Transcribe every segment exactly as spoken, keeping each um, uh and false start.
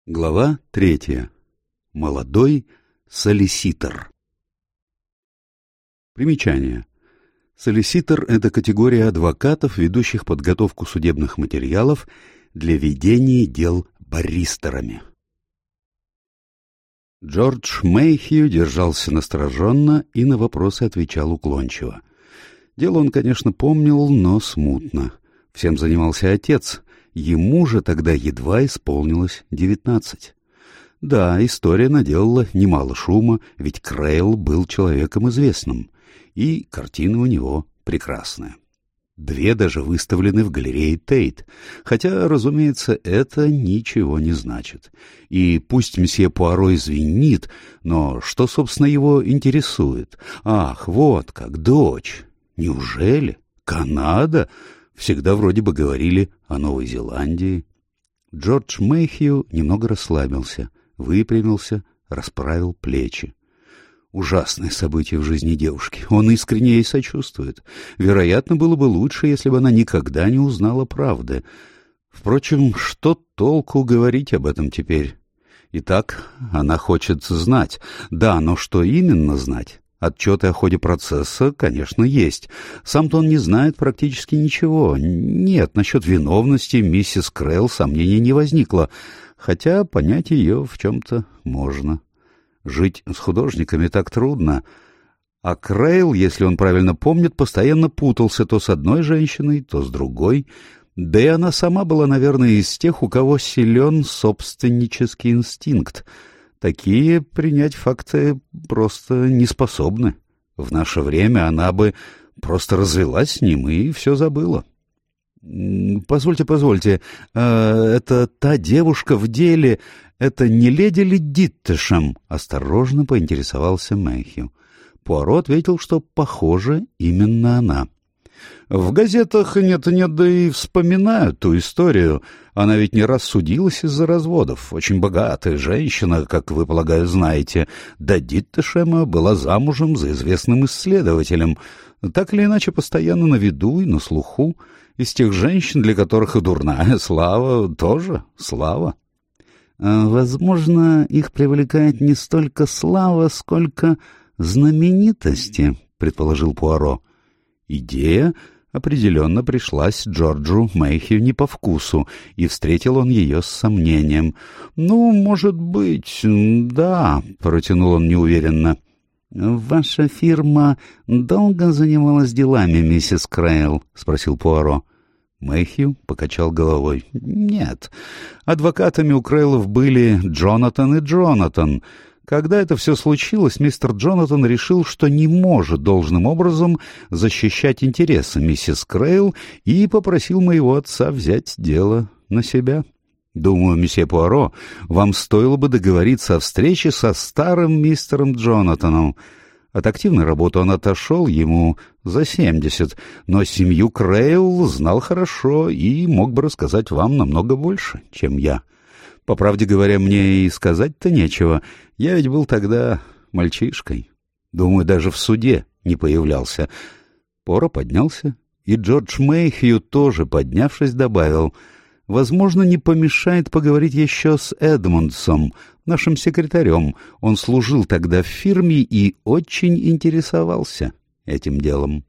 Глава третья. Молодой солиситор. Примечание. Солиситор — это категория адвокатов, ведущих подготовку судебных материалов для ведения дел баристерами. Джордж Мэйхью держался настороженно и на вопросы отвечал уклончиво. Дело он, конечно, помнил, но смутно. Всем занимался отец. Ему же тогда едва исполнилось девятнадцать. Да, история наделала немало шума, ведь Крейл был человеком известным, и картина у него прекрасная. Две даже выставлены в галерее Тейт, хотя, разумеется, это ничего не значит. И пусть месье Пуаро извинит, но что, собственно, его интересует? Ах, вот как, дочь! Неужели? Канада? Всегда вроде бы говорили о Новой Зеландии. Джордж Мэйхью немного расслабился, выпрямился, расправил плечи. Ужасное событие в жизни девушки. Он искренне ей сочувствует. Вероятно, было бы лучше, если бы она никогда не узнала правды. Впрочем, что толку говорить об этом теперь? Итак, она хочет знать. Да, но что именно знать? Отчеты о ходе процесса, конечно, есть. Сам-то он не знает практически ничего. Нет, насчет виновности миссис Крейл сомнений не возникло, хотя понять ее в чем-то можно. Жить с художниками так трудно. А Крейл, если он правильно помнит, постоянно путался то с одной женщиной, то с другой. Да и она сама была, наверное, из тех, у кого силен собственнический инстинкт. Такие принять факты просто не способны. В наше время она бы просто развелась с ним и все забыла. «Позвольте, позвольте, э, это та девушка в деле, это не леди ли Диттешем?» — осторожно поинтересовался Мэйхью. Пуаро ответил, что, похоже, именно она. В газетах нет-нет, да и вспоминают ту историю. Она ведь не раз судилась из-за разводов. Очень богатая женщина, как вы, полагаю, знаете. Да Диттешема была замужем за известным исследователем. Так или иначе, постоянно на виду и на слуху. Из тех женщин, для которых и дурная слава тоже слава. «Возможно, их привлекает не столько слава, сколько знаменитости», — предположил Пуаро. Идея определенно пришлась Джорджу Мэйхью не по вкусу, и встретил он ее с сомнением. «Ну, может быть, да», — протянул он неуверенно. «Ваша фирма долго занималась делами, миссис Крейл?» — спросил Пуаро. Мэйхью покачал головой. «Нет, адвокатами у Крейлов были Джонатан и Джонатан. Когда это все случилось, мистер Джонатан решил, что не может должным образом защищать интересы миссис Крейл, и попросил моего отца взять дело на себя. Думаю, месье Пуаро, вам стоило бы договориться о встрече со старым мистером Джонатаном. От активной работы он отошел, ему за семьдесят, но семью Крейл знал хорошо и мог бы рассказать вам намного больше, чем я. По правде говоря, мне и сказать-то нечего. Я ведь был тогда мальчишкой. Думаю, даже в суде не появлялся». Пуаро поднялся, и Джордж Мэйхью, тоже поднявшись, добавил: «Возможно, не помешает поговорить еще с Эдмундсом, нашим секретарем. Он служил тогда в фирме и очень интересовался этим делом».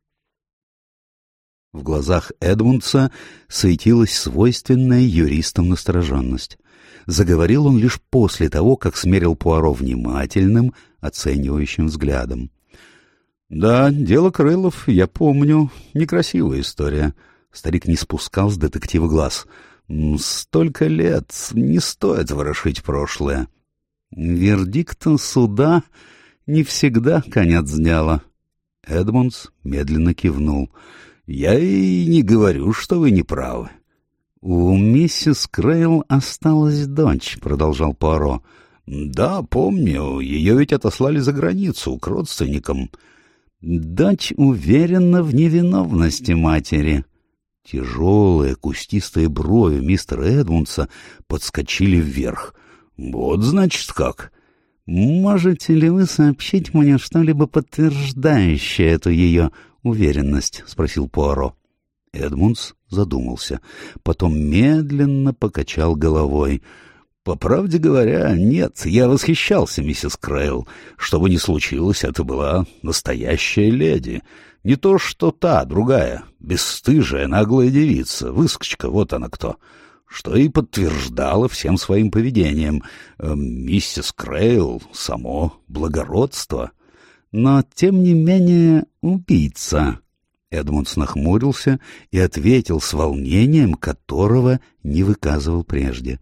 В глазах Эдмундса светилась свойственная юристам настороженность. Заговорил он лишь после того, как смерил Пуаро внимательным, оценивающим взглядом. «Да, дело Крылов, я помню. Некрасивая история». Старик не спускал с детектива глаз. «Столько лет, не стоит ворошить прошлое». «Вердикт суда не всегда конец дела». Эдмундс медленно кивнул. «Я и не говорю, что вы не правы». «У миссис Крейл осталась дочь», — продолжал Пуаро. «Да, помню. Ее ведь отослали за границу, к родственникам». «Дочь уверена в невиновности матери». Тяжелые кустистые брови мистера Эдмундса подскочили вверх. «Вот, значит, как». «Можете ли вы сообщить мне что-либо подтверждающее эту ее уверенность?» — спросил Пуаро. Эдмундс задумался, потом медленно покачал головой. По правде говоря, нет, я восхищался миссис Крейл. Что бы ни случилось, это была настоящая леди. Не то что та, другая, бесстыжая, наглая девица, выскочка, вот она кто. Что и подтверждало всем своим поведением. Э, миссис Крейл — само благородство. Но, тем не менее, убийца. Эдмундс нахмурился и ответил с волнением, которого не выказывал прежде.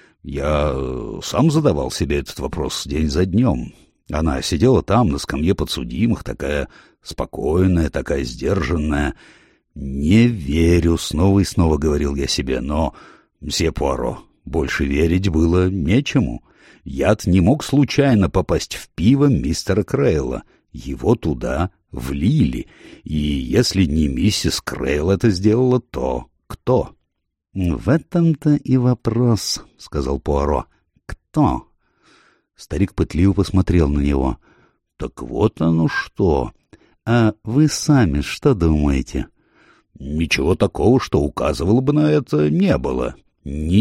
Я сам задавал себе этот вопрос день за днем. Она сидела там, на скамье подсудимых, такая спокойная, такая сдержанная. «Не верю», — снова и снова говорил я себе, но, мсье Пуаро, больше верить было нечему. Яд не мог случайно попасть в пиво мистера Крейла. Его туда влили, и если не миссис Крейл это сделала, то кто? — В этом-то и вопрос, — сказал Пуаро. — Кто? Старик пытливо посмотрел на него. — Так вот оно что. А вы сами что думаете? — Ничего такого, что указывало бы на это, не было. —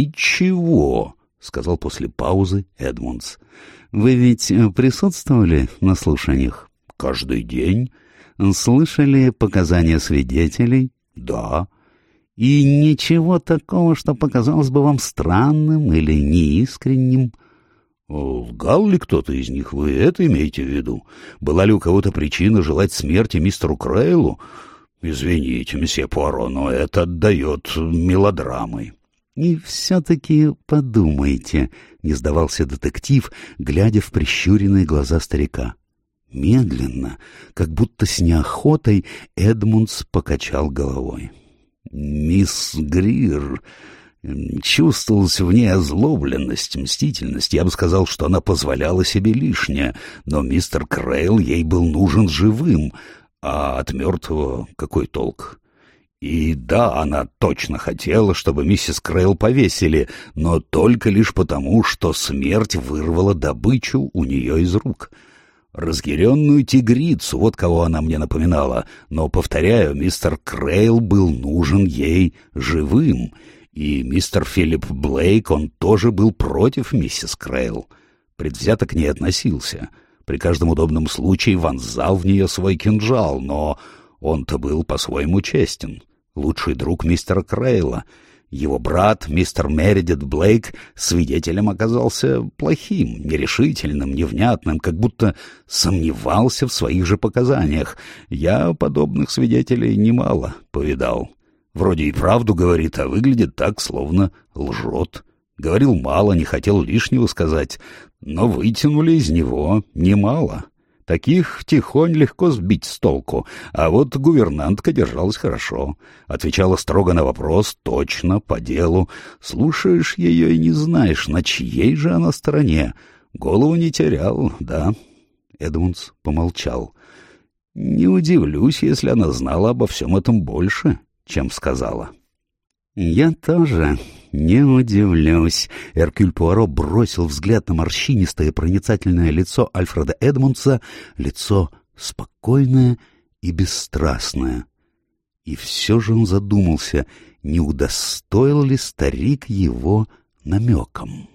Ничего, — сказал после паузы Эдмундс. — Вы ведь присутствовали на слушаниях? — Каждый день. — Слышали показания свидетелей? — Да. — И ничего такого, что показалось бы вам странным или неискренним? — Лгал ли кто-то из них, вы это имеете в виду? Была ли у кого-то причина желать смерти мистеру Крейлу? Извините, месье Пуаро, но это отдает мелодрамой. — И все-таки подумайте, — не сдавался детектив, глядя в прищуренные глаза старика. Медленно, как будто с неохотой, Эдмундс покачал головой. Мисс Грир, чувствовалась в ней озлобленность, мстительность. Я бы сказал, что она позволяла себе лишнее, но мистер Крейл ей был нужен живым, а от мертвого какой толк? И да, она точно хотела, чтобы миссис Крейл повесили, но только лишь потому, что смерть вырвала добычу у нее из рук. Разъяренную тигрицу, вот кого она мне напоминала, но, повторяю, мистер Крейл был нужен ей живым, и мистер Филипп Блейк, он тоже был против миссис Крейл. Предвзято к ней относился, при каждом удобном случае вонзал в нее свой кинжал, но он-то был по-своему честен, лучший друг мистера Крейла. Его брат, мистер Мередит Блейк, свидетелем оказался плохим, нерешительным, невнятным, как будто сомневался в своих же показаниях. Я подобных свидетелей немало повидал. Вроде и правду говорит, а выглядит так, словно лжет. Говорил мало, не хотел лишнего сказать, но вытянули из него немало. Таких тихонь легко сбить с толку, а вот гувернантка держалась хорошо. Отвечала строго на вопрос, точно, по делу. Слушаешь ее и не знаешь, на чьей же она стороне. Голову не терял, да. Эдмундс помолчал. Не удивлюсь, если она знала обо всем этом больше, чем сказала. «Я тоже не удивлюсь». Эркюль Пуаро бросил взгляд на морщинистое проницательное лицо Альфреда Эдмундса, лицо спокойное и бесстрастное. И все же он задумался, не удостоил ли старик его намеком.